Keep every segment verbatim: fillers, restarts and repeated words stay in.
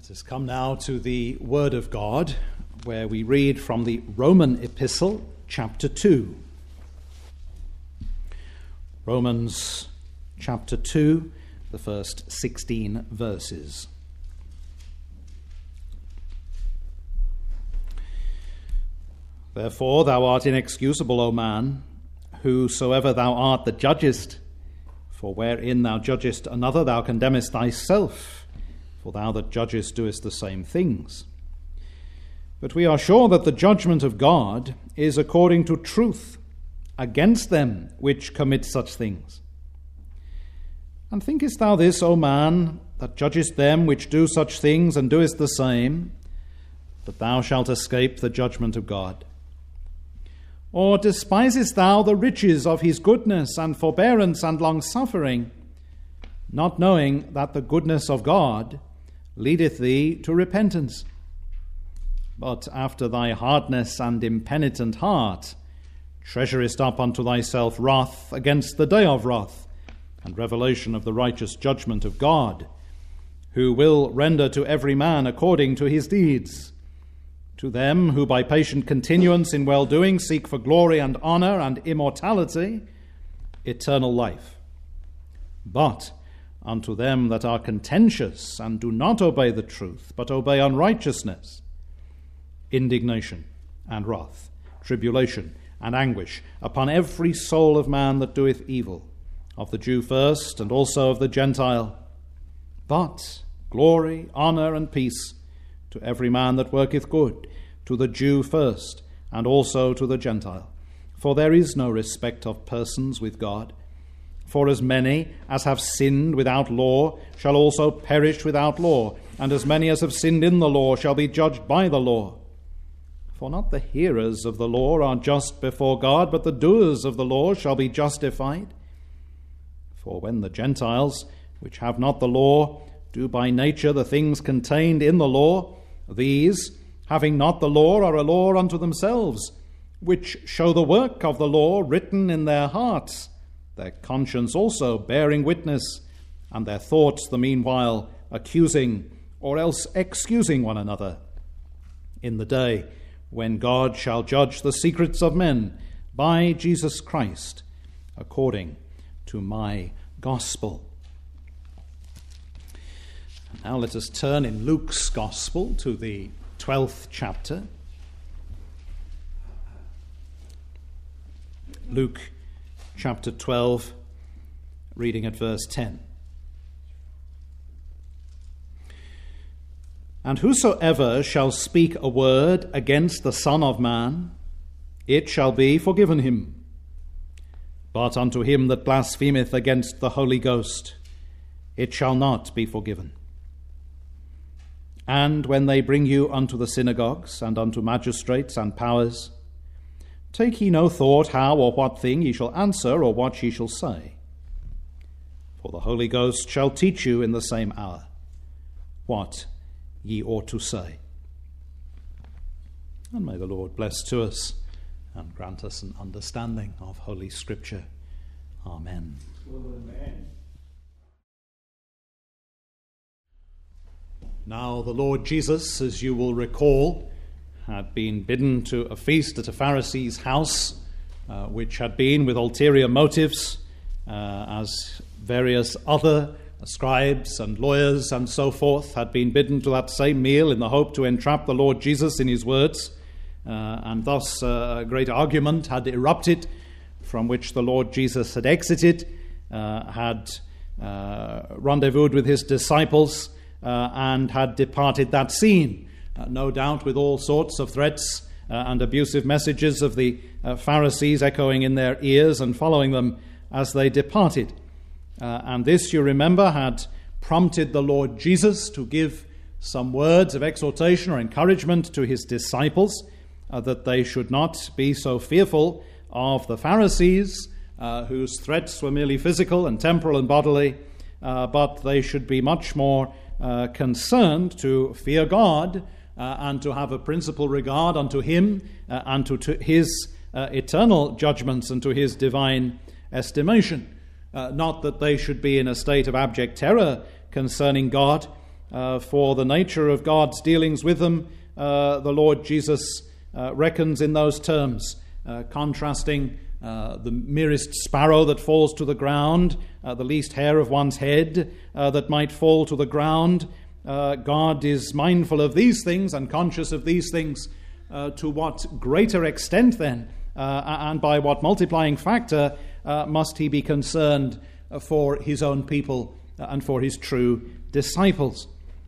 Let us come now to the Word of God, where we read from the Roman Epistle, chapter two. Romans chapter two, the first sixteen verses. Therefore thou art inexcusable, O man, whosoever thou art that judgest. For wherein thou judgest another, thou condemnest thyself. For thou that judgest doest the same things. But we are sure that the judgment of God is according to truth against them which commit such things. And thinkest thou this, O man, that judgest them which do such things and doest the same, that thou shalt escape the judgment of God? Or despisest thou the riches of his goodness and forbearance and long-suffering, not knowing that the goodness of God leadeth thee to repentance? But after thy hardness and impenitent heart treasurest up unto thyself wrath against the day of wrath, and revelation of the righteous judgment of God, who will render to every man according to his deeds. To them who by patient continuance in well-doing seek for glory and honour and immortality, eternal life. But unto them that are contentious and do not obey the truth, but obey unrighteousness, indignation and wrath, tribulation and anguish upon every soul of man that doeth evil, of the Jew first, and also of the Gentile. But glory, honour, and peace to every man that worketh good, to the Jew first, and also to the Gentile. For there is no respect of persons with God. For as many as have sinned without law shall also perish without law, and as many as have sinned in the law shall be judged by the law. For not the hearers of the law are just before God, but the doers of the law shall be justified. For when the Gentiles, which have not the law, do by nature the things contained in the law, these, having not the law, are a law unto themselves, which show the work of the law written in their hearts, their conscience also bearing witness, and their thoughts the meanwhile accusing or else excusing one another, in the day when God shall judge the secrets of men by Jesus Christ, according to my gospel. Now let us turn in Luke's gospel to the twelfth chapter. Luke chapter twelve, reading at verse ten. And whosoever shall speak a word against the Son of Man, it shall be forgiven him. But unto him that blasphemeth against the Holy Ghost, it shall not be forgiven. And when they bring you unto the synagogues and unto magistrates and powers, take ye no thought how or what thing ye shall answer or what ye shall say. For the Holy Ghost shall teach you in the same hour what ye ought to say. And may the Lord bless to us and grant us an understanding of Holy Scripture. Amen. Amen. Now the Lord Jesus, as you will recall, had been bidden to a feast at a Pharisee's house, uh, which had been with ulterior motives, uh, as various other scribes and lawyers and so forth had been bidden to that same meal in the hope to entrap the Lord Jesus in his words. Uh, and thus uh, a great argument had erupted, from which the Lord Jesus had exited, uh, had uh, rendezvoused with his disciples, uh, and had departed that scene. Uh, no doubt with all sorts of threats uh, and abusive messages of the uh, Pharisees echoing in their ears and following them as they departed. Uh, and this, you remember, had prompted the Lord Jesus to give some words of exhortation or encouragement to his disciples, uh, that they should not be so fearful of the Pharisees, uh, whose threats were merely physical and temporal and bodily, uh, but they should be much more uh, concerned to fear God uh, and to have a principal regard unto him uh, and to, to his uh, eternal judgments and to his divine estimation. Uh, not that they should be in a state of abject terror concerning God, uh, for the nature of God's dealings with them, uh, the Lord Jesus uh, reckons in those terms, uh, contrasting uh, the merest sparrow that falls to the ground, uh, the least hair of one's head uh, that might fall to the ground. Uh, God is mindful of these things and conscious of these things. Uh, to what greater extent then, uh, and by what multiplying factor, uh, must he be concerned uh, for his own people uh, and for his true disciples?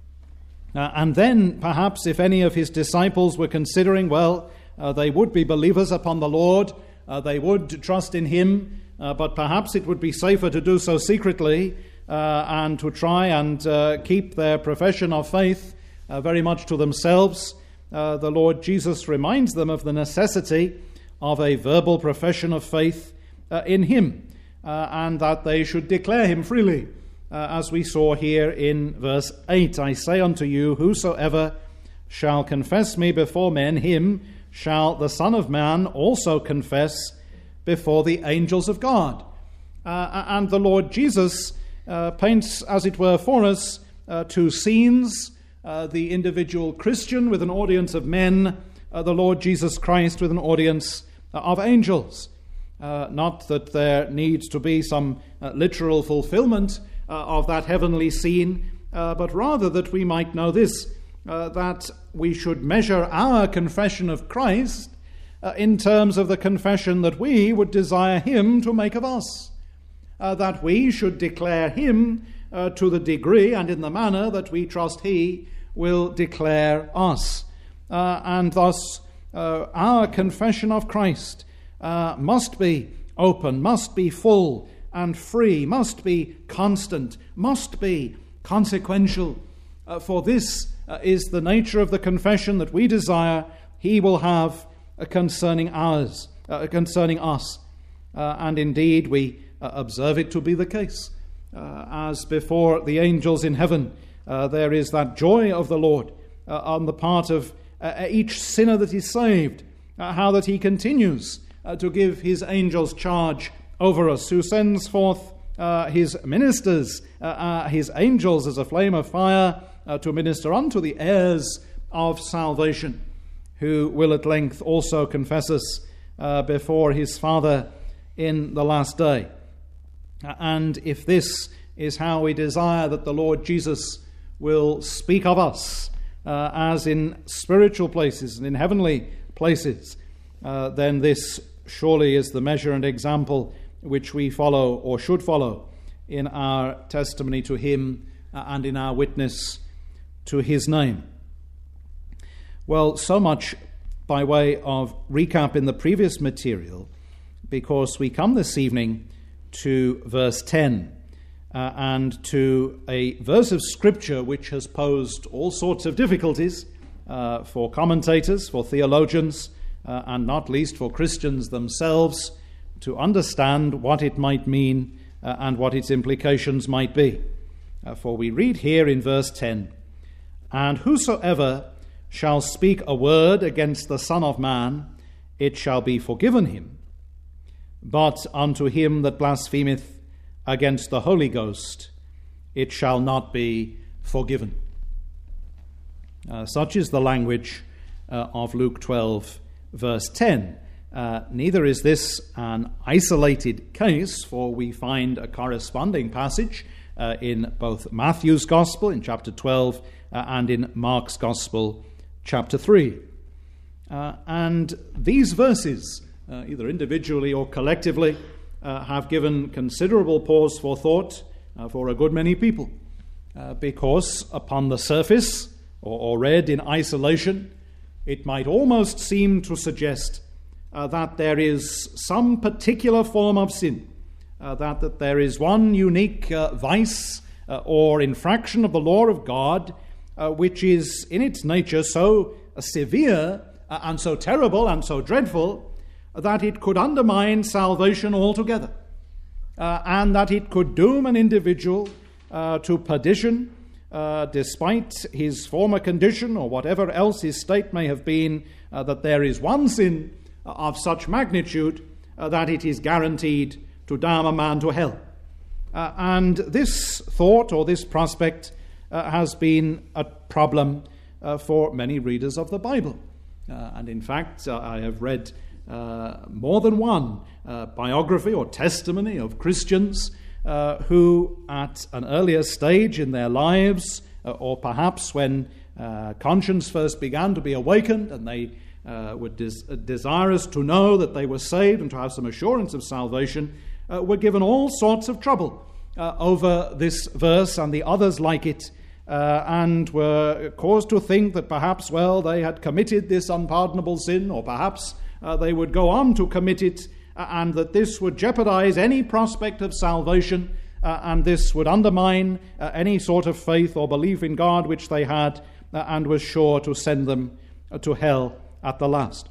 Uh, and then, perhaps, if any of his disciples were considering, well, uh, they would be believers upon the Lord, uh, they would trust in him, uh, but perhaps it would be safer to do so secretly uh, and to try and uh, keep their profession of faith uh, very much to themselves. Uh, the Lord Jesus reminds them of the necessity of a verbal profession of faith uh, in him, uh, and that they should declare him freely, uh, as we saw here in verse eight. I say unto you, whosoever shall confess me before men, him shall the Son of Man also confess before the angels of God. Uh, and the Lord Jesus uh, paints, as it were, for us uh, two scenes. Uh, the individual Christian with an audience of men, uh, the Lord Jesus Christ with an audience uh, of angels. Uh, not that there needs to be some uh, literal fulfillment uh, of that heavenly scene, uh, but rather that we might know this, uh, that we should measure our confession of Christ uh, in terms of the confession that we would desire him to make of us. Uh, that we should declare him uh, to the degree and in the manner that we trust he will declare us. Uh, and thus uh, our confession of Christ uh, must be open, must be full and free, must be constant, must be consequential. Uh, for this uh, is the nature of the confession that we desire he will have uh, concerning ours, uh, concerning us. Uh, and indeed we uh, observe it to be the case. Uh, as before the angels in heaven, Uh, there is that joy of the Lord uh, on the part of uh, each sinner that is saved, uh, how that he continues uh, to give his angels charge over us, who sends forth uh, his ministers, uh, uh, his angels as a flame of fire uh, to minister unto the heirs of salvation, who will at length also confess us uh, before his Father in the last day. Uh, and if this is how we desire that the Lord Jesus will speak of us uh, as in spiritual places and in heavenly places, uh, then this surely is the measure and example which we follow or should follow in our testimony to him uh, and in our witness to his name. Well, so much by way of recap in the previous material, because we come this evening to verse ten. Uh, and to a verse of Scripture which has posed all sorts of difficulties uh, for commentators, for theologians, uh, and not least for Christians themselves, to understand what it might mean uh, and what its implications might be. Uh, for we read here in verse ten, "And whosoever shall speak a word against the Son of Man, it shall be forgiven him. But unto him that blasphemeth against the Holy Ghost, it shall not be forgiven." Uh, such is the language uh, of Luke twelve, verse ten. Uh, neither is this an isolated case, for we find a corresponding passage uh, in both Matthew's Gospel in chapter twelve uh, and in Mark's Gospel chapter three. Uh, and these verses, uh, either individually or collectively, Uh, have given considerable pause for thought uh, for a good many people, uh, because upon the surface, or, or read in isolation, it might almost seem to suggest uh, that there is some particular form of sin, uh, that, that there is one unique uh, vice uh, or infraction of the law of God, uh, which is in its nature so uh, severe uh, and so terrible and so dreadful that it could undermine salvation altogether, uh, and that it could doom an individual uh, to perdition, uh, despite his former condition or whatever else his state may have been, uh, that there is one sin of such magnitude uh, that it is guaranteed to damn a man to hell. Uh, and this thought or this prospect uh, has been a problem uh, for many readers of the Bible. Uh, and in fact, uh, I have read uh, more than one uh, biography or testimony of Christians uh, who, at an earlier stage in their lives, uh, or perhaps when uh, conscience first began to be awakened and they uh, were des- desirous to know that they were saved and to have some assurance of salvation, uh, were given all sorts of trouble uh, over this verse and the others like it, Uh, and were caused to think that perhaps, well, they had committed this unpardonable sin, or perhaps uh, they would go on to commit it, uh, and that this would jeopardize any prospect of salvation, uh, and this would undermine uh, any sort of faith or belief in God which they had, uh, and was sure to send them uh, to hell at the last.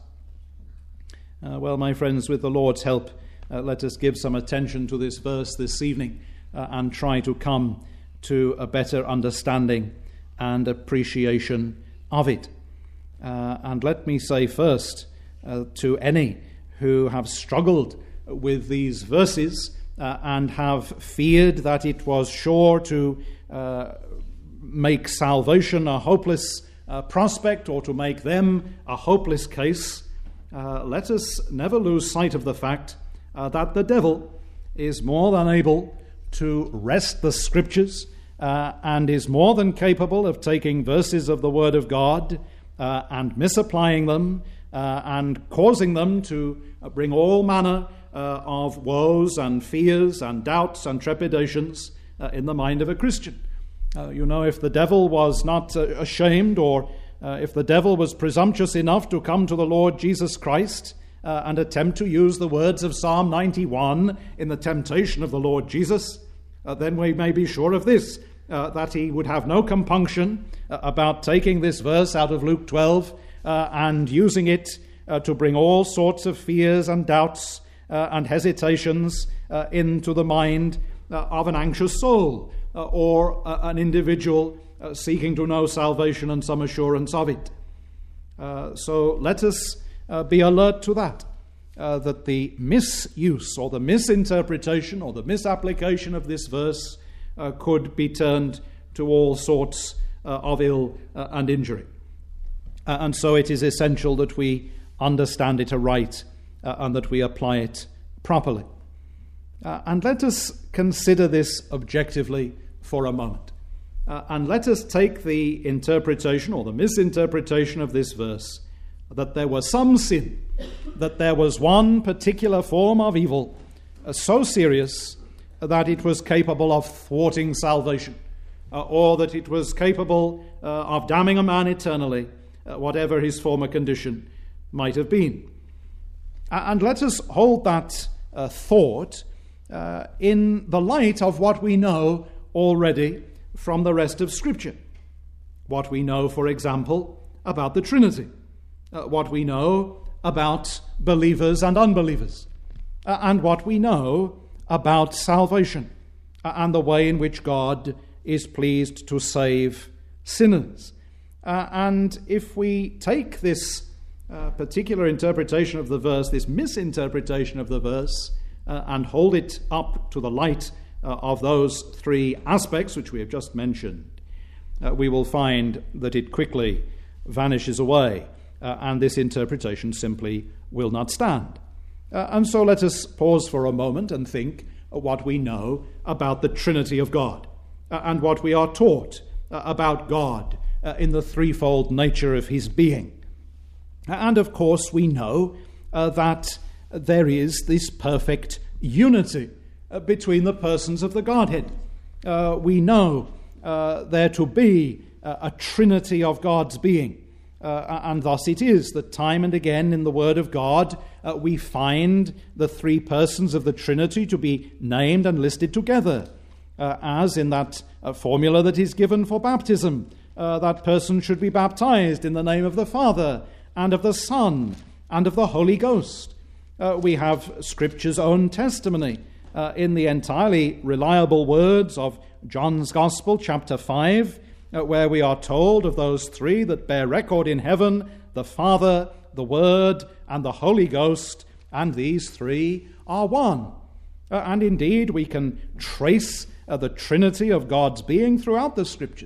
Uh, well, my friends, with the Lord's help, uh, let us give some attention to this verse this evening uh, and try to come to a better understanding and appreciation of it. Uh, and let me say first uh, to any who have struggled with these verses uh, and have feared that it was sure to uh, make salvation a hopeless uh, prospect or to make them a hopeless case, uh, let us never lose sight of the fact uh, that the devil is more than able to wrest the Scriptures uh, and is more than capable of taking verses of the Word of God uh, and misapplying them uh, and causing them to bring all manner uh, of woes and fears and doubts and trepidations uh, in the mind of a Christian. Uh, you know, if the devil was not uh, ashamed, or uh, if the devil was presumptuous enough to come to the Lord Jesus Christ uh, and attempt to use the words of Psalm ninety-one in the temptation of the Lord Jesus, uh, then we may be sure of this, uh, that he would have no compunction uh, about taking this verse out of Luke twelve uh, and using it uh, to bring all sorts of fears and doubts uh, and hesitations uh, into the mind uh, of an anxious soul uh, or uh, an individual uh, seeking to know salvation and some assurance of it. Uh, so let us uh, be alert to that. Uh, that the misuse or the misinterpretation or the misapplication of this verse uh, could be turned to all sorts uh, of ill uh, and injury. Uh, and so it is essential that we understand it aright uh, and that we apply it properly. Uh, and let us consider this objectively for a moment. Uh, and let us take the interpretation or the misinterpretation of this verse that there was some sin, that there was one particular form of evil uh, so serious that it was capable of thwarting salvation, uh, or that it was capable uh, of damning a man eternally, uh, whatever his former condition might have been. Uh, and let us hold that uh, thought uh, in the light of what we know already from the rest of Scripture. What we know, for example, about the Trinity. Uh, what we know about believers and unbelievers, uh, and what we know about salvation, uh, and the way in which God is pleased to save sinners. Uh, and if we take this uh, particular interpretation of the verse, this misinterpretation of the verse, uh, and hold it up to the light uh, of those three aspects which we have just mentioned, uh, we will find that it quickly vanishes away. Uh, and this interpretation simply will not stand. Uh, and so let us pause for a moment and think uh, what we know about the Trinity of God uh, and what we are taught uh, about God uh, in the threefold nature of his being. And of course we know uh, that there is this perfect unity uh, between the persons of the Godhead. Uh, we know uh, there to be uh, a trinity of God's being. Uh, and thus it is that time and again in the Word of God uh, we find the three persons of the Trinity to be named and listed together, uh, as in that uh, formula that is given for baptism. Uh, that person should be baptized in the name of the Father and of the Son and of the Holy Ghost. Uh, we have Scripture's own testimony uh, in the entirely reliable words of John's Gospel, chapter five, Uh, where we are told of those three that bear record in heaven, the Father, the Word, and the Holy Ghost, and these three are one. Uh, and indeed, we can trace uh, the Trinity of God's being throughout the Scriptures.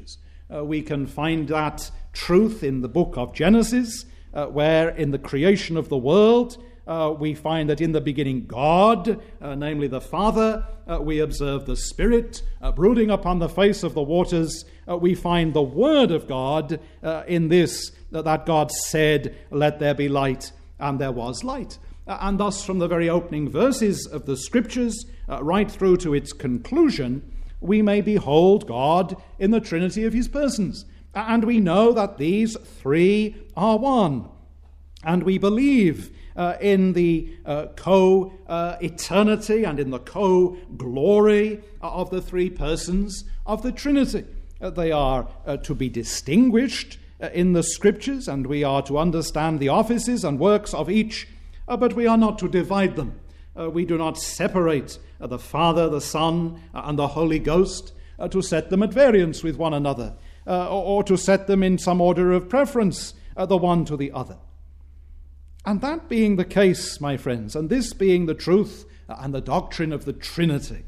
Uh, we can find that truth in the book of Genesis, uh, where in the creation of the world, uh, we find that in the beginning God, uh, namely the Father, uh, we observe the Spirit uh, brooding upon the face of the waters. Uh, we find the Word of God uh, in this, uh, that God said, "Let there be light," and there was light. Uh, and thus from the very opening verses of the Scriptures, uh, right through to its conclusion, we may behold God in the Trinity of his persons. And we know that these three are one. And we believe uh, in the uh, co-eternity uh, and in the co-glory of the three persons of the Trinity. Uh, they are uh, to be distinguished uh, in the Scriptures, and we are to understand the offices and works of each, uh, but we are not to divide them. Uh, we do not separate uh, the Father, the Son, uh, and the Holy Ghost uh, to set them at variance with one another, uh, or, or to set them in some order of preference, uh, the one to the other. And that being the case, my friends, and this being the truth uh, and the doctrine of the Trinity,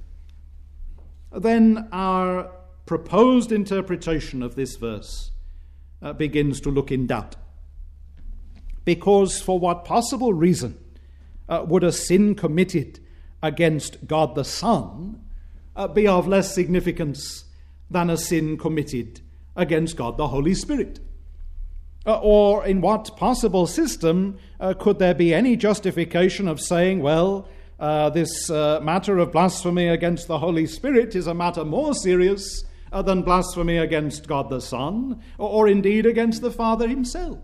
then our proposed interpretation of this verse uh, begins to look in doubt. Because for what possible reason Uh, would a sin committed against God the Son uh, be of less significance than a sin committed against God the Holy Spirit? Uh, or in what possible system uh, could there be any justification of saying, well, uh, this uh, matter of blasphemy against the Holy Spirit is a matter more serious uh, than blasphemy against God the Son, or, or indeed against the Father himself?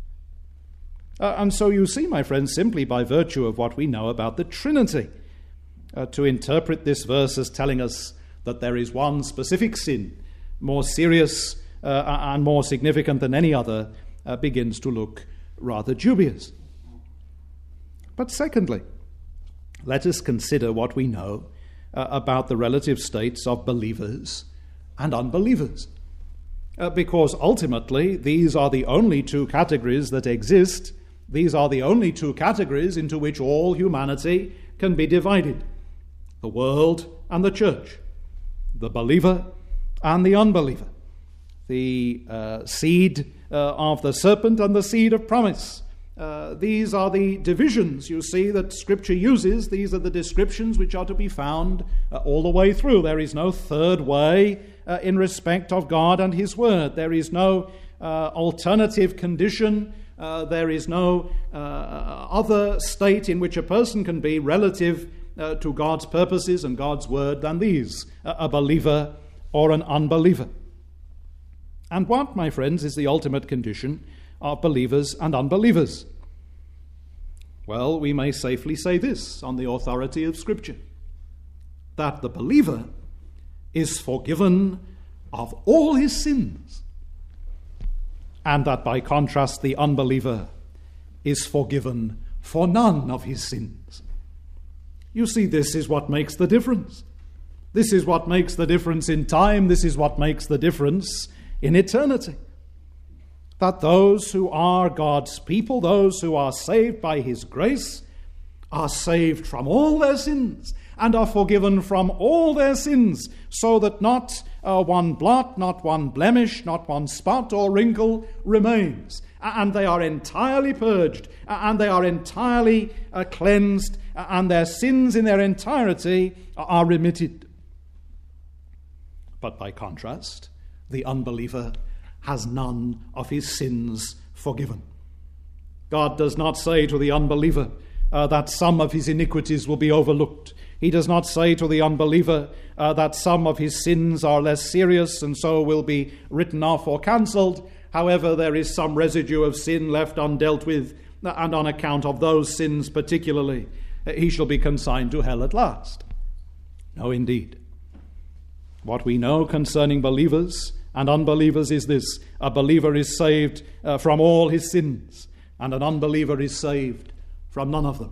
Uh, and so you see, my friends, simply by virtue of what we know about the Trinity, uh, to interpret this verse as telling us that there is one specific sin, more serious uh, and more significant than any other, uh, begins to look rather dubious. But secondly, let us consider what we know uh, about the relative states of believers and unbelievers. Uh, because ultimately, these are the only two categories that exist. These are the only two categories into which all humanity can be divided: the world and the church, the believer and the unbeliever, the uh, seed uh, of the serpent and the seed of promise. Uh, these are the divisions, you see, that Scripture uses. These are the descriptions which are to be found uh, all the way through. There is no third way uh, in respect of God and his word. There is no uh, alternative condition. Uh, there is no uh, other state in which a person can be relative uh, to God's purposes and God's word than these, a believer or an unbeliever. And what, my friends, is the ultimate condition of believers and unbelievers? Well, we may safely say this on the authority of Scripture: that the believer is forgiven of all his sins, and that by contrast the unbeliever is forgiven for none of his sins. You see, this is what makes the difference. This is what makes the difference in time. This is what makes the difference in eternity. That those who are God's people, those who are saved by his grace, are saved from all their sins and are forgiven from all their sins, so that not uh, one blot, not one blemish, not one spot or wrinkle remains. And they are entirely purged, and they are entirely uh, cleansed, and their sins in their entirety are remitted. But by contrast, the unbeliever has none of his sins forgiven. God does not say to the unbeliever uh, that some of his iniquities will be overlooked. He does not say to the unbeliever uh, that some of his sins are less serious and so will be written off or cancelled. However, there is some residue of sin left undealt with, and on account of those sins particularly, he shall be consigned to hell at last. No, indeed. What we know concerning believers and unbelievers is this: a believer is saved uh, from all his sins, and an unbeliever is saved from none of them.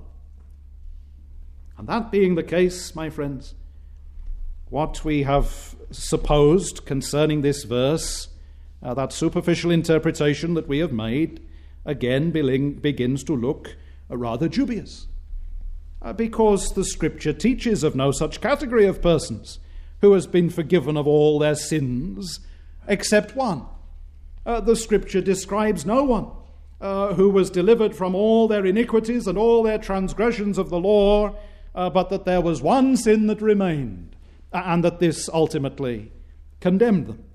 And that being the case, my friends, what we have supposed concerning this verse, uh, that superficial interpretation that we have made, again begins to look uh, rather dubious. Uh, because the Scripture teaches of no such category of persons who has been forgiven of all their sins except one. Uh, the Scripture describes no one uh, who was delivered from all their iniquities and all their transgressions of the law, uh, but that there was one sin that remained, and that this ultimately condemned them.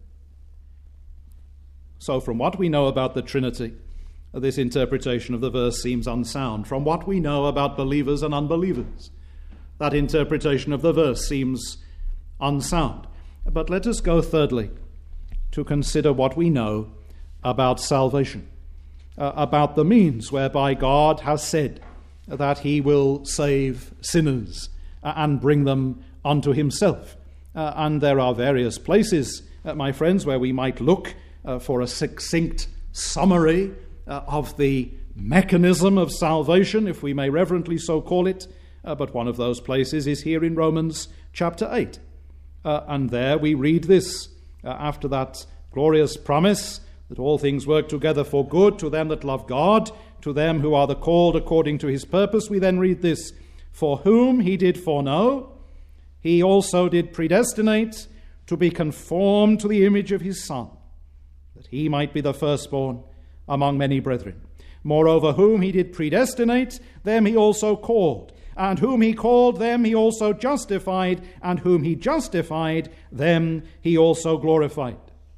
So from what we know about the Trinity, this interpretation of the verse seems unsound. From what we know about believers and unbelievers, that interpretation of the verse seems unsound. But let us go thirdly to consider what we know about salvation, uh, about the means whereby God has said that he will save sinners uh, and bring them unto himself. Uh, and there are various places, uh, my friends, where we might look uh, for a succinct summary uh, of the mechanism of salvation, if we may reverently so call it. Uh, but one of those places is here in Romans chapter eight. Uh, and there we read this, uh, after that glorious promise that all things work together for good to them that love God, to them who are the called according to his purpose. We then read this: for whom he did foreknow, he also did predestinate to be conformed to the image of his Son, that he might be the firstborn among many brethren. Moreover, whom he did predestinate, them he also called. And whom he called, them he also justified. And whom he justified, them he also glorified.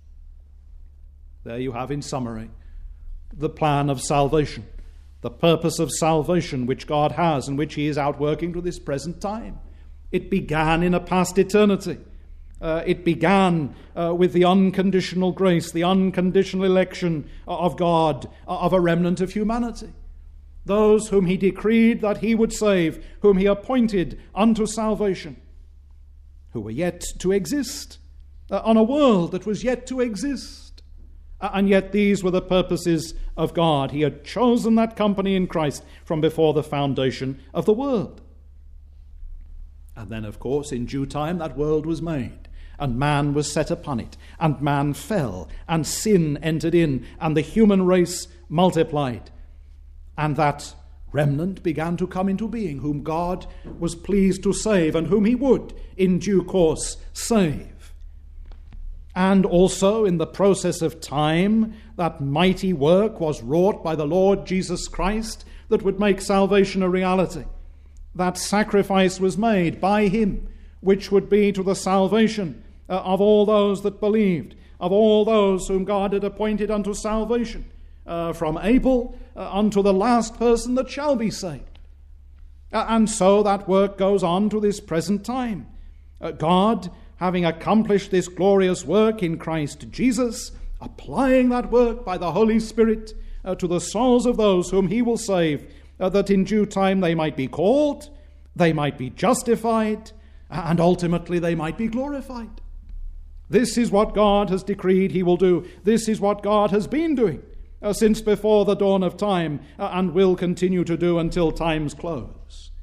There you have, in summary, the plan of salvation, the purpose of salvation which God has and which he is outworking to this present time. It began in a past eternity. Uh, it began uh, with the unconditional grace, the unconditional election of God, of a remnant of humanity. Those whom he decreed that he would save, whom he appointed unto salvation, who were yet to exist, uh, on a world that was yet to exist. Uh, and yet these were the purposes of God. He had chosen that company in Christ from before the foundation of the world. And then, of course, in due time that world was made, and man was set upon it, and man fell, and sin entered in, and the human race multiplied. And that remnant began to come into being, whom God was pleased to save, and whom he would, in due course, save. And also, in the process of time, that mighty work was wrought by the Lord Jesus Christ that would make salvation a reality. That sacrifice was made by him, which would be to the salvation uh, of all those that believed, of all those whom God had appointed unto salvation, uh, from Abel uh, unto the last person that shall be saved. Uh, and so that work goes on to this present time. Uh, God, having accomplished this glorious work in Christ Jesus, applying that work by the Holy Spirit uh, to the souls of those whom he will save, Uh, that in due time they might be called, they might be justified, and ultimately they might be glorified. This is what God has decreed he will do. This is what God has been doing uh, since before the dawn of time, uh, and will continue to do until time's close.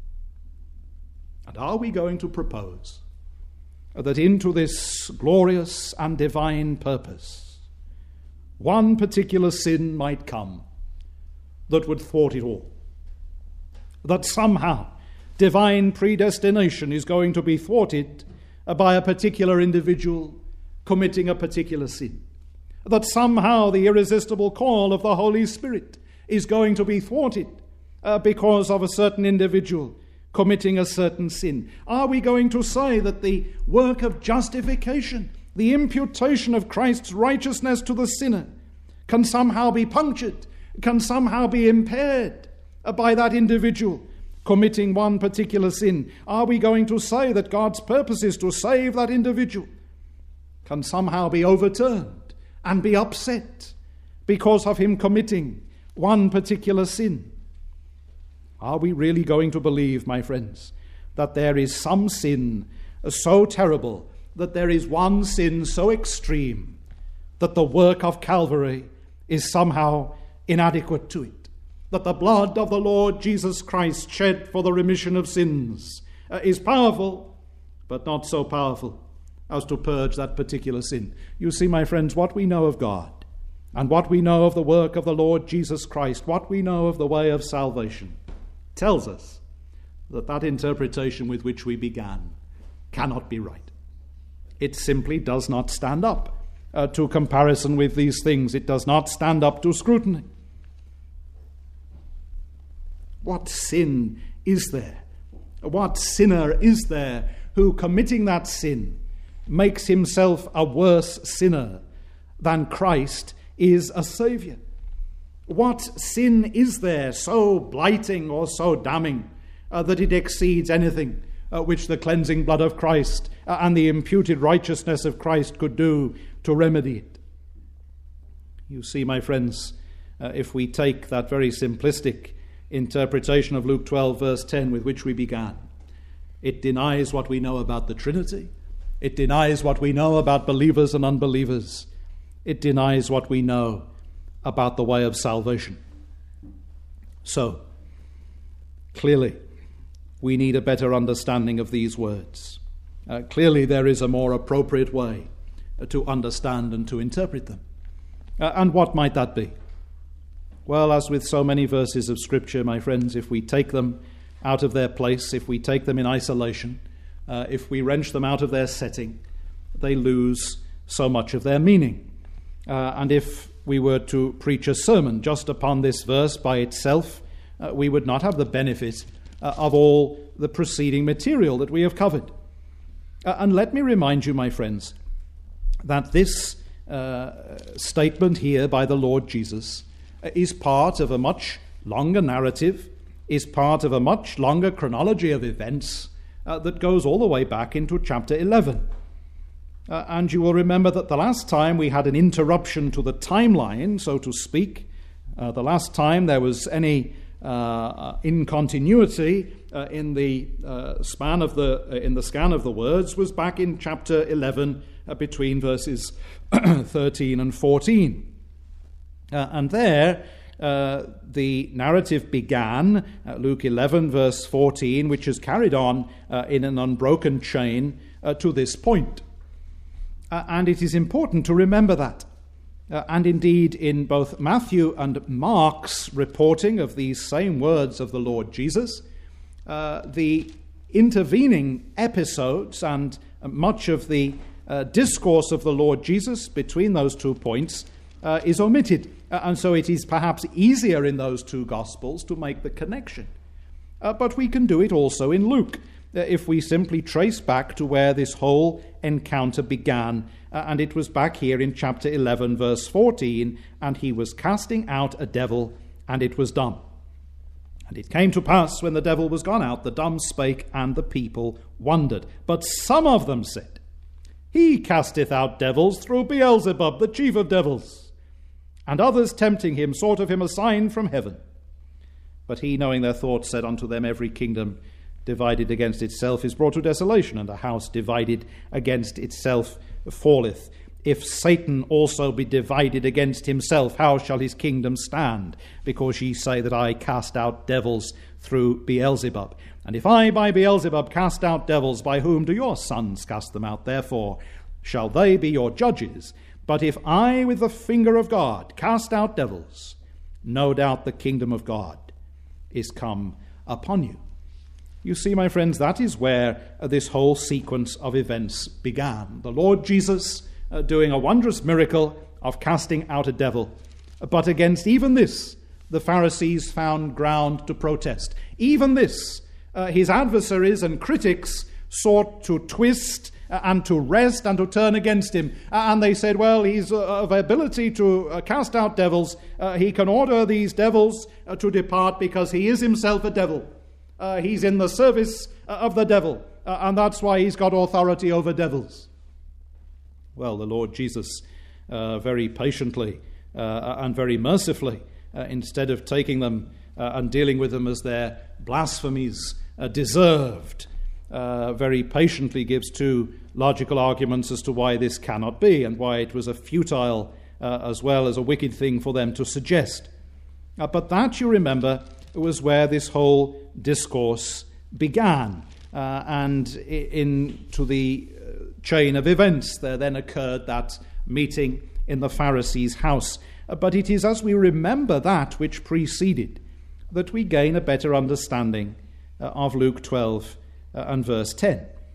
And are we going to propose uh, that into this glorious and divine purpose one particular sin might come that would thwart it all? That somehow divine predestination is going to be thwarted by a particular individual committing a particular sin? That somehow the irresistible call of the Holy Spirit is going to be thwarted uh, because of a certain individual committing a certain sin? Are we going to say that the work of justification, the imputation of Christ's righteousness to the sinner, can somehow be punctured, can somehow be impaired by that individual committing one particular sin? Are we going to say that God's purpose is to save that individual can somehow be overturned and be upset because of him committing one particular sin? Are we really going to believe, my friends, that there is some sin so terrible, that there is one sin so extreme, that the work of Calvary is somehow inadequate to it? That the blood of the Lord Jesus Christ shed for the remission of sins uh, is powerful, but not so powerful as to purge that particular sin? You see, my friends, what we know of God, and what we know of the work of the Lord Jesus Christ, what we know of the way of salvation, tells us that that interpretation with which we began cannot be right. It simply does not stand up uh, to comparison with these things. It does not stand up to scrutiny. What sin is there? What sinner is there who, committing that sin, makes himself a worse sinner than Christ is a Saviour? What sin is there so blighting or so damning uh, that it exceeds anything uh, which the cleansing blood of Christ uh, and the imputed righteousness of Christ could do to remedy it? You see, my friends, uh, if we take that very simplistic interpretation of Luke twelve, verse ten, with which we began, it denies what we know about the Trinity. It denies what we know about believers and unbelievers. It denies what we know about the way of salvation. So, clearly, we need a better understanding of these words. Uh, clearly, there is a more appropriate way uh, to understand and to interpret them. Uh, and what might that be? Well, as with so many verses of Scripture, my friends, if we take them out of their place, if we take them in isolation, uh, if we wrench them out of their setting, they lose so much of their meaning. Uh, and if we were to preach a sermon just upon this verse by itself, uh, we would not have the benefit uh, of all the preceding material that we have covered. Uh, and let me remind you, my friends, that this uh, statement here by the Lord Jesus is part of a much longer narrative, is part of a much longer chronology of events uh, that goes all the way back into chapter eleven. Uh, and you will remember that the last time we had an interruption to the timeline, so to speak, uh, the last time there was any uh, incontinuity uh, in the uh, span of the uh, in the scan of the words was back in chapter eleven, uh, between verses thirteen and fourteen. Uh, and there, uh, the narrative began, uh, Luke eleven, verse fourteen, which is carried on uh, in an unbroken chain uh, to this point. Uh, and it is important to remember that. Uh, and indeed, in both Matthew and Mark's reporting of these same words of the Lord Jesus, uh, the intervening episodes and much of the uh, discourse of the Lord Jesus between those two points uh, is omitted. Uh, and so it is perhaps easier in those two Gospels to make the connection. Uh, but we can do it also in Luke, uh, if we simply trace back to where this whole encounter began. Uh, and it was back here in chapter eleven, verse fourteen, and he was casting out a devil, and it was dumb. And it came to pass, when the devil was gone out, the dumb spake, and the people wondered. But some of them said, He casteth out devils through Beelzebub, the chief of devils. And others, tempting him, sought of him a sign from heaven. But he, knowing their thoughts, said unto them, Every kingdom divided against itself is brought to desolation, and a house divided against itself falleth. If Satan also be divided against himself, how shall his kingdom stand? Because ye say that I cast out devils through Beelzebub. And if I by Beelzebub cast out devils, by whom do your sons cast them out? Therefore shall they be your judges. But if I with the finger of God cast out devils, no doubt the kingdom of God is come upon you. You see, my friends, that is where uh, this whole sequence of events began. The Lord Jesus uh, doing a wondrous miracle of casting out a devil. But against even this, the Pharisees found ground to protest. Even this, uh, his adversaries and critics sought to twist uh, and to wrest and to turn against him. Uh, and they said, well, he's uh, of ability to uh, cast out devils. Uh, he can order these devils uh, to depart because he is himself a devil. Uh, he's in the service uh, of the devil, uh, and that's why he's got authority over devils. Well, the Lord Jesus uh, very patiently uh, and very mercifully, uh, instead of taking them uh, and dealing with them as their blasphemies uh, deserved, uh, very patiently gives two logical arguments as to why this cannot be and why it was a futile uh, as well as a wicked thing for them to suggest. Uh, but that, you remember, was where this whole discourse began. Uh, and into the chain of events, there then occurred that meeting in the Pharisees' house. Uh, but it is as we remember that which preceded that we gain a better understanding uh, of Luke twelve uh, and verse ten.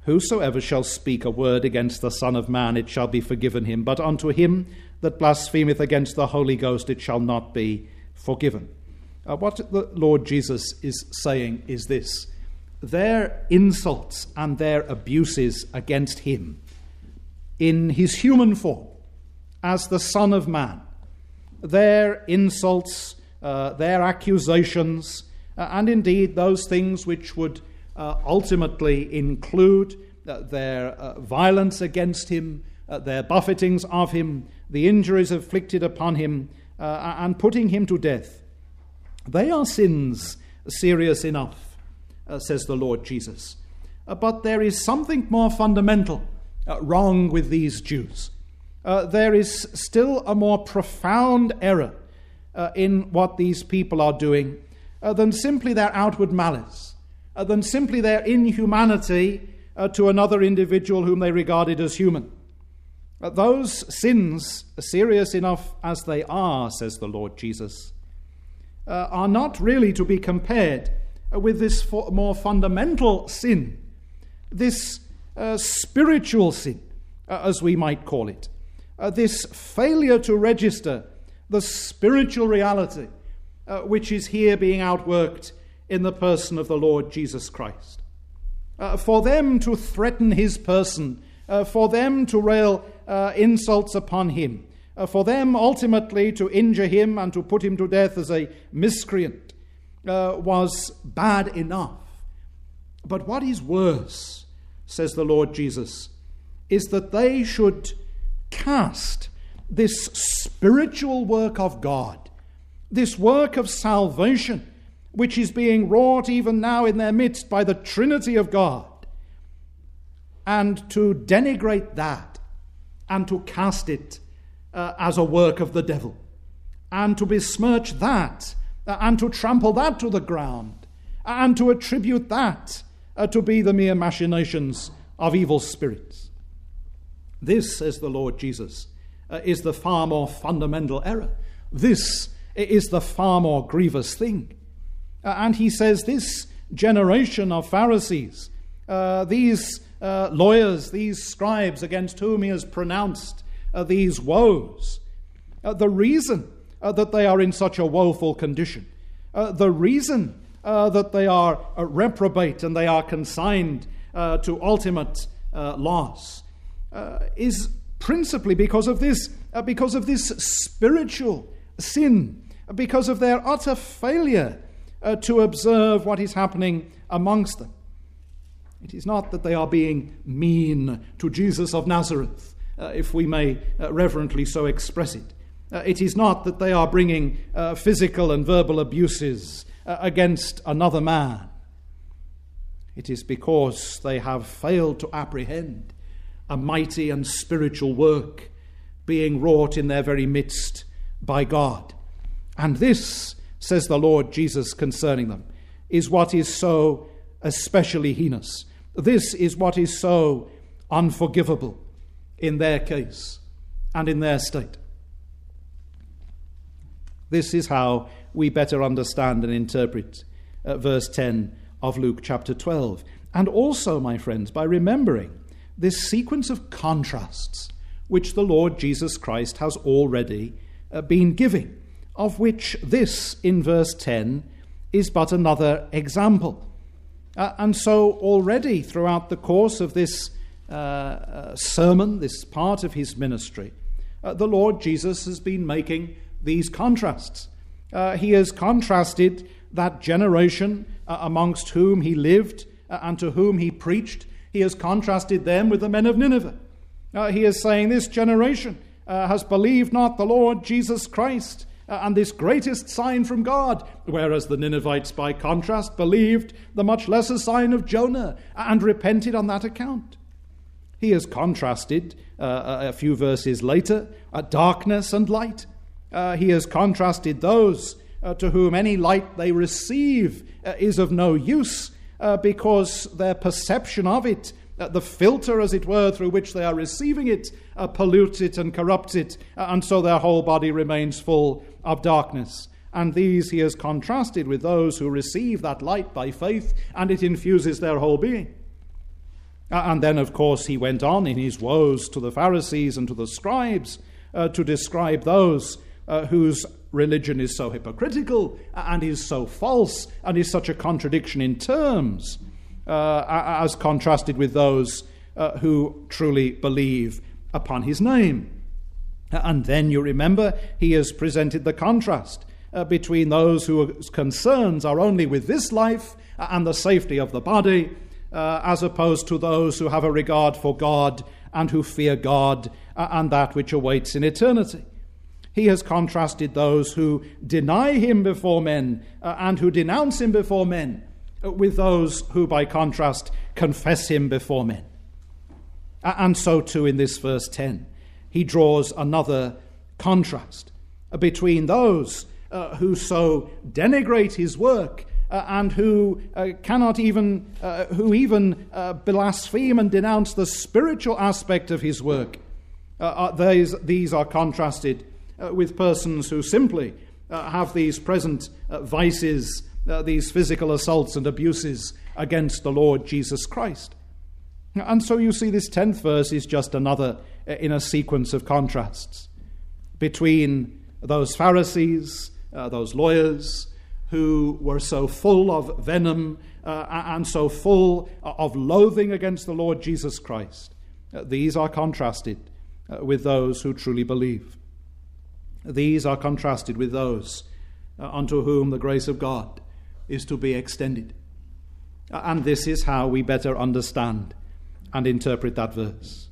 Whosoever shall speak a word against the Son of Man, it shall be forgiven him. But unto him that blasphemeth against the Holy Ghost, it shall not be forgiven. Uh, what the Lord Jesus is saying is this: their insults and their abuses against him in his human form as the Son of Man, their insults, uh, their accusations, uh, and indeed those things which would uh, ultimately include uh, their uh, violence against him, uh, their buffetings of him, the injuries inflicted upon him, uh, and putting him to death. They are sins serious enough, uh, says the Lord Jesus. Uh, but there is something more fundamental uh, wrong with these Jews. Uh, there is still a more profound error uh, in what these people are doing uh, than simply their outward malice, uh, than simply their inhumanity uh, to another individual whom they regarded as human. Uh, those sins, serious enough as they are, says the Lord Jesus, uh, are not really to be compared uh, with this for- more fundamental sin, this uh, spiritual sin, uh, as we might call it. Uh, this failure to register the spiritual reality uh, which is here being outworked in the person of the Lord Jesus Christ. Uh, for them to threaten his person, uh, for them to rail uh, insults upon him, uh, for them ultimately to injure him and to put him to death as a miscreant uh, was bad enough. But what is worse, says the Lord Jesus, is that they should cast this spiritual work of God, this work of salvation, which is being wrought even now in their midst by the Trinity of God, and to denigrate that, and to cast it uh, as a work of the devil, and to besmirch that, uh, and to trample that to the ground, and to attribute that uh, to be the mere machinations of evil spirits. This, says the Lord Jesus, uh, is the far more fundamental error. This is the far more grievous thing. Uh, and he says this generation of Pharisees, uh, these uh, lawyers, these scribes against whom he has pronounced uh, these woes, uh, the reason uh, that they are in such a woeful condition, uh, the reason uh, that they are uh, reprobate and they are consigned uh, to ultimate uh, loss, Uh, is principally because of this, uh, because of this spiritual sin, because of their utter failure uh, to observe what is happening amongst them. It is not that they are being mean to Jesus of Nazareth, uh, if we may uh, reverently so express it. Uh, it is not that they are bringing uh, physical and verbal abuses uh, against another man. It is because they have failed to apprehend a mighty and spiritual work being wrought in their very midst by God. And this, says the Lord Jesus concerning them, is what is so especially heinous. This is what is so unforgivable in their case and in their state. This is how we better understand and interpret uh, verse ten of Luke chapter twelve. And also, my friends, by remembering this sequence of contrasts which the Lord Jesus Christ has already uh, been giving, of which this in verse ten is but another example. Uh, and so already throughout the course of this uh, uh, sermon, this part of his ministry, uh, the Lord Jesus has been making these contrasts. Uh, he has contrasted that generation uh, amongst whom he lived uh, and to whom he preached. He has contrasted them with the men of Nineveh. Uh, he is saying this generation uh, has believed not the Lord Jesus Christ uh, and this greatest sign from God, whereas the Ninevites, by contrast, believed the much lesser sign of Jonah and repented on that account. He has contrasted, uh, a few verses later, uh, darkness and light. Uh, he has contrasted those uh, to whom any light they receive uh, is of no use, Uh, because their perception of it, uh, the filter, as it were, through which they are receiving it, uh, pollutes it and corrupts it, uh, and so their whole body remains full of darkness. And these he has contrasted with those who receive that light by faith, and it infuses their whole being. And then, of course, he went on in his woes to the Pharisees and to the scribes uh, to describe those uh, whose religion is so hypocritical and is so false and is such a contradiction in terms, uh, as contrasted with those uh, who truly believe upon his name. And then you remember he has presented the contrast uh, between those whose concerns are only with this life and the safety of the body, uh, as opposed to those who have a regard for God and who fear God uh, and that which awaits in eternity. He has contrasted those who deny him before men uh, and who denounce him before men uh, with those who, by contrast, confess him before men. Uh, and so too in this verse ten, he draws another contrast uh, between those uh, who so denigrate his work uh, and who uh, cannot even, uh, who even uh, blaspheme and denounce the spiritual aspect of his work. Uh, uh, these, these are contrasted Uh, with persons who simply uh, have these present uh, vices, uh, these physical assaults and abuses against the Lord Jesus Christ. And so you see this tenth verse is just another uh, in a sequence of contrasts between those Pharisees, uh, those lawyers who were so full of venom uh, and so full of loathing against the Lord Jesus Christ. Uh, these are contrasted uh, with those who truly believe. These are contrasted with those uh, unto whom the grace of God is to be extended. Uh, and this is how we better understand and interpret that verse.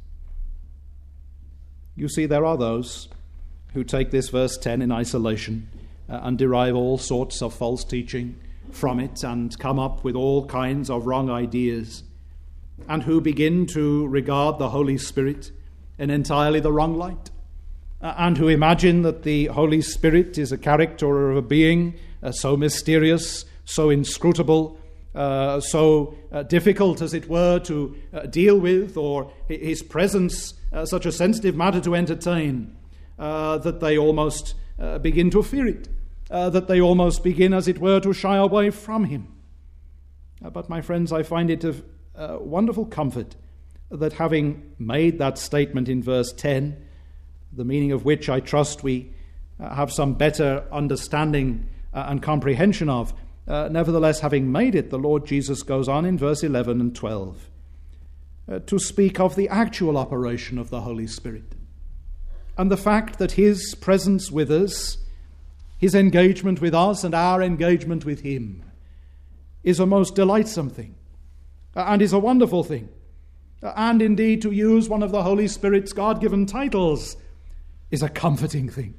You see, there are those who take this verse ten in isolation uh, and derive all sorts of false teaching from it and come up with all kinds of wrong ideas, and who begin to regard the Holy Spirit in entirely the wrong light. And who imagine that the Holy Spirit is a character or a being uh, so mysterious, so inscrutable, uh, so uh, difficult, as it were, to uh, deal with, or his presence uh, such a sensitive matter to entertain, uh, that they almost uh, begin to fear it, uh, that they almost begin, as it were, to shy away from him. Uh, but, my friends, I find it of uh, wonderful comfort that, having made that statement in verse ten, the meaning of which I trust we uh, have some better understanding uh, and comprehension of. Uh, nevertheless, having made it, the Lord Jesus goes on in verse eleven and twelve uh, to speak of the actual operation of the Holy Spirit and the fact that his presence with us, his engagement with us and our engagement with him is a most delightsome thing uh, and is a wonderful thing. Uh, and indeed, to use one of the Holy Spirit's God-given titles, is a comforting thing.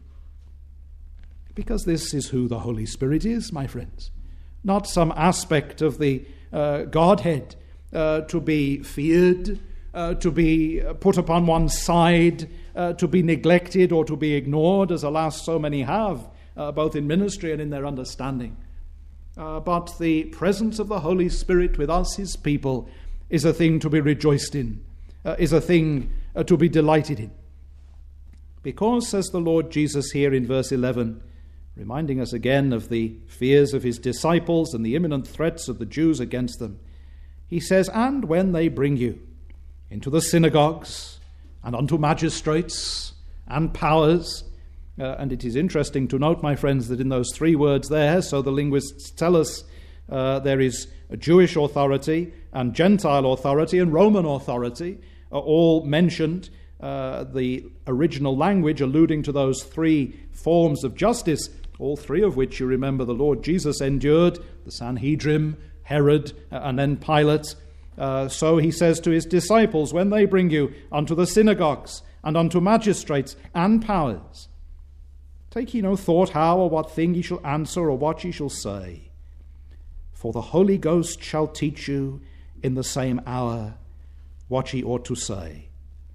Because this is who the Holy Spirit is, my friends. Not some aspect of the uh, Godhead uh, to be feared, uh, to be put upon one side, uh, to be neglected or to be ignored, as alas so many have, uh, both in ministry and in their understanding. Uh, but the presence of the Holy Spirit with us, his people, is a thing to be rejoiced in, uh, is a thing uh, to be delighted in. Because, says the Lord Jesus here in verse eleven, reminding us again of the fears of his disciples and the imminent threats of the Jews against them, he says, "And when they bring you into the synagogues and unto magistrates and powers," uh, and it is interesting to note, my friends, that in those three words there, so the linguists tell us, uh, there is a Jewish authority and Gentile authority and Roman authority, uh, all mentioned. Uh, the original language alluding to those three forms of justice, all three of which, you remember, the Lord Jesus endured, the Sanhedrin, Herod, uh, and then Pilate. Uh, so he says to his disciples, "When they bring you unto the synagogues and unto magistrates and powers, take ye no thought how or what thing ye shall answer or what ye shall say. For the Holy Ghost shall teach you in the same hour what ye ought to say."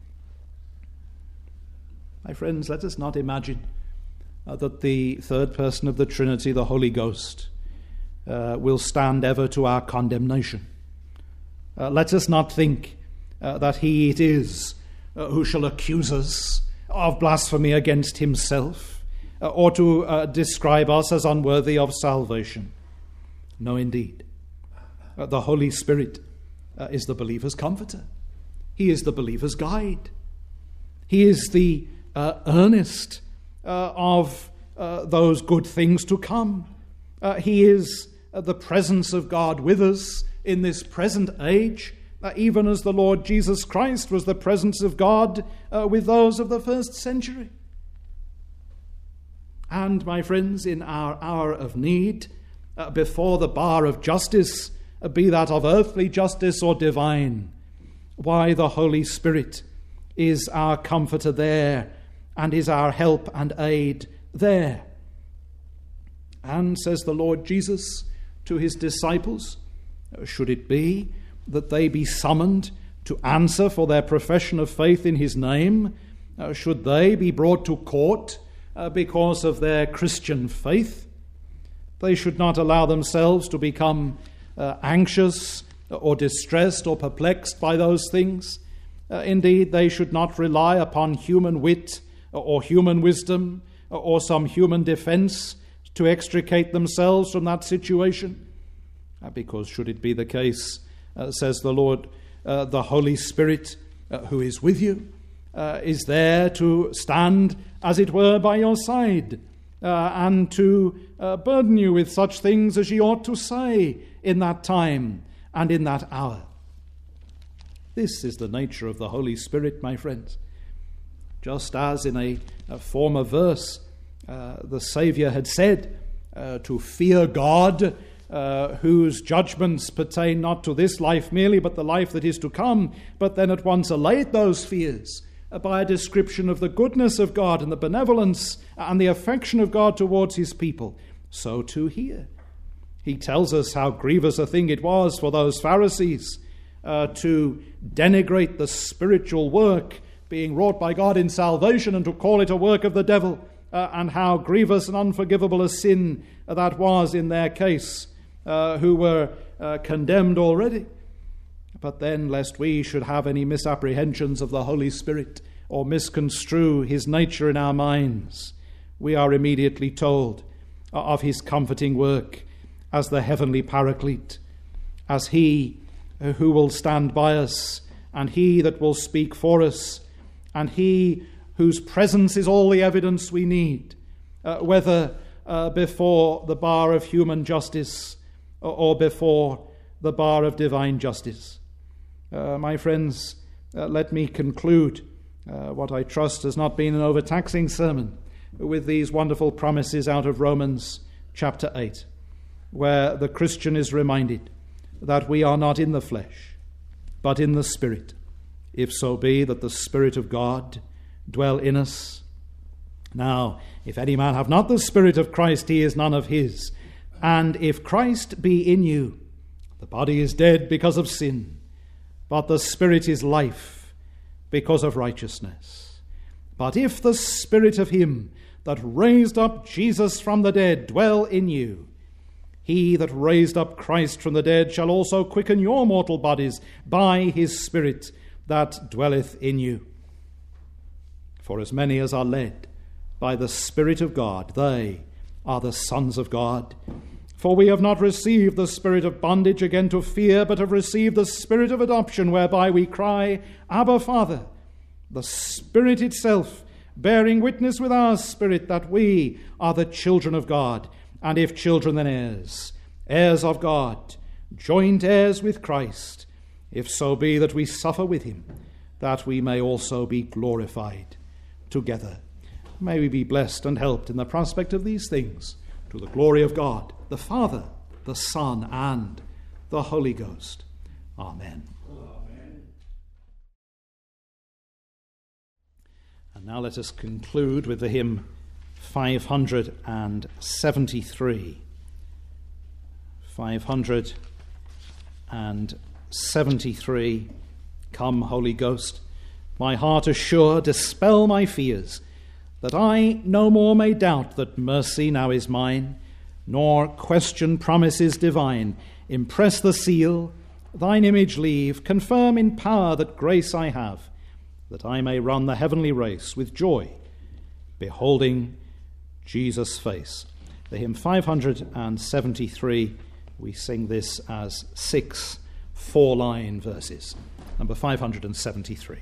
My friends, let us not imagine uh, that the third person of the Trinity, the Holy Ghost, uh, will stand ever to our condemnation. Uh, let us not think uh, that he it is uh, who shall accuse us of blasphemy against himself uh, or to uh, describe us as unworthy of salvation. No, indeed. Uh, the Holy Spirit uh, is the believer's comforter. He is the believer's guide. He is the uh, earnest uh, of uh, those good things to come. Uh, he is uh, the presence of God with us in this present age, uh, even as the Lord Jesus Christ was the presence of God uh, with those of the first century. And, my friends, in our hour of need, uh, before the bar of justice, uh, be that of earthly justice or divine, why, the Holy Spirit is our comforter there, and is our help and aid there. And, says the Lord Jesus to his disciples, should it be that they be summoned to answer for their profession of faith in his name, uh, should they be brought to court uh, because of their Christian faith, they should not allow themselves to become uh, anxious or distressed or perplexed by those things. Uh, indeed, they should not rely upon human wit or human wisdom or some human defense to extricate themselves from that situation. Uh, because should it be the case, uh, says the Lord, uh, the Holy Spirit uh, who is with you uh, is there to stand, as it were, by your side uh, and to uh, burden you with such things as ye ought to say in that time and in that hour. This is the nature of the Holy Spirit, my friends. Just as in a, a former verse uh, the Saviour had said uh, to fear God, uh, whose judgments pertain not to this life merely, but the life that is to come, but then at once allayed those fears uh, by a description of the goodness of God and the benevolence and the affection of God towards his people. So too here. He tells us how grievous a thing it was for those Pharisees uh, to denigrate the spiritual work being wrought by God in salvation and to call it a work of the devil, uh, and how grievous and unforgivable a sin uh, that was in their case, uh, who were uh, condemned already. But then, lest we should have any misapprehensions of the Holy Spirit or misconstrue his nature in our minds, we are immediately told of his comforting work as the heavenly Paraclete, as he who will stand by us, and he that will speak for us, and he whose presence is all the evidence we need, uh, whether uh, before the bar of human justice or, or before the bar of divine justice. Uh, my friends, uh, let me conclude uh, what I trust has not been an overtaxing sermon with these wonderful promises out of Romans chapter eight, where the Christian is reminded that we are not in the flesh, but in the Spirit, if so be that the Spirit of God dwell in us. Now, if any man have not the Spirit of Christ, he is none of his. And if Christ be in you, the body is dead because of sin, but the Spirit is life because of righteousness. But if the Spirit of him that raised up Jesus from the dead dwell in you, he that raised up Christ from the dead shall also quicken your mortal bodies by his Spirit that dwelleth in you. For as many as are led by the Spirit of God, they are the sons of God. For we have not received the spirit of bondage again to fear, but have received the Spirit of adoption, whereby we cry, Abba, Father. The Spirit itself bearing witness with our spirit that we are the children of God, and if children, then heirs, heirs of God, joint heirs with Christ, if so be that we suffer with him, that we may also be glorified together. May we be blessed and helped in the prospect of these things, to the glory of God, the Father, the Son, and the Holy Ghost. Amen. Amen. And now let us conclude with the hymn five hundred seventy-three. five hundred seventy-three. Come, Holy Ghost, my heart assure, dispel my fears, that I no more may doubt that mercy now is mine, nor question promises divine. Impress the seal, thine image leave, confirm in power that grace I have, that I may run the heavenly race with joy, beholding Jesus' face. The hymn five hundred seventy-three, we sing this as six four-line verses. Number five hundred seventy-three.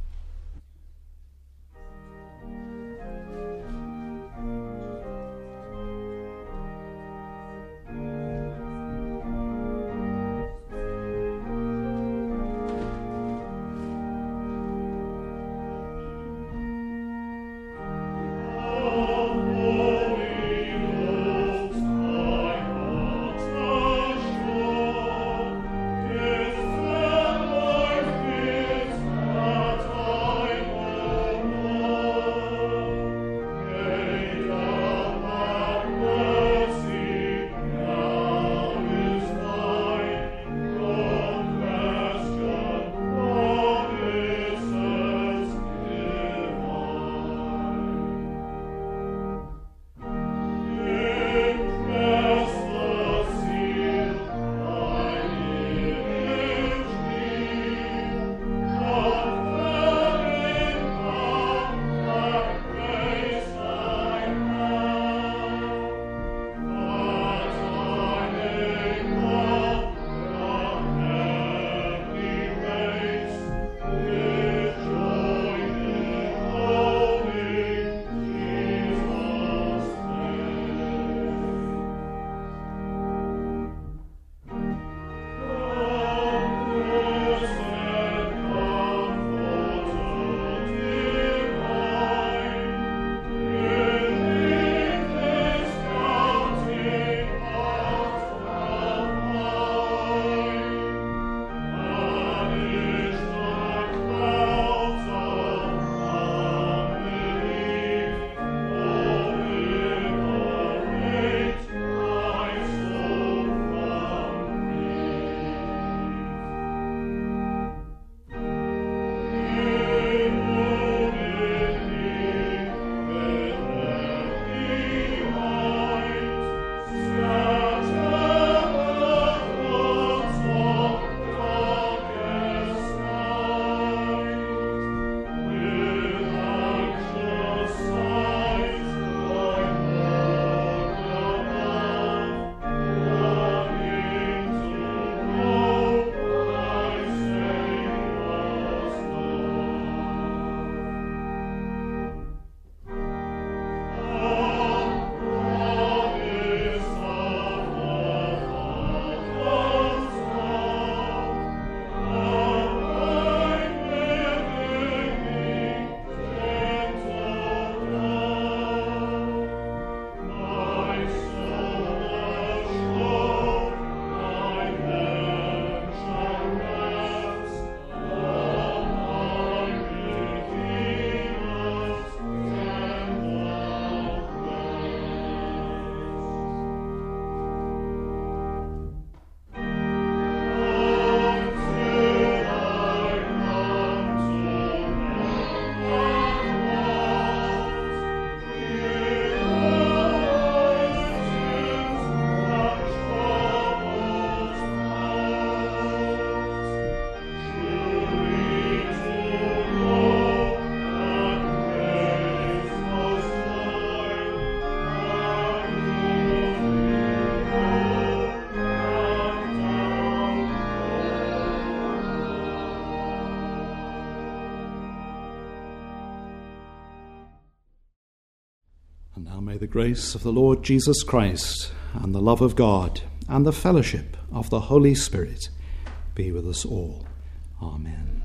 And now may the grace of the Lord Jesus Christ and the love of God and the fellowship of the Holy Spirit be with us all. Amen.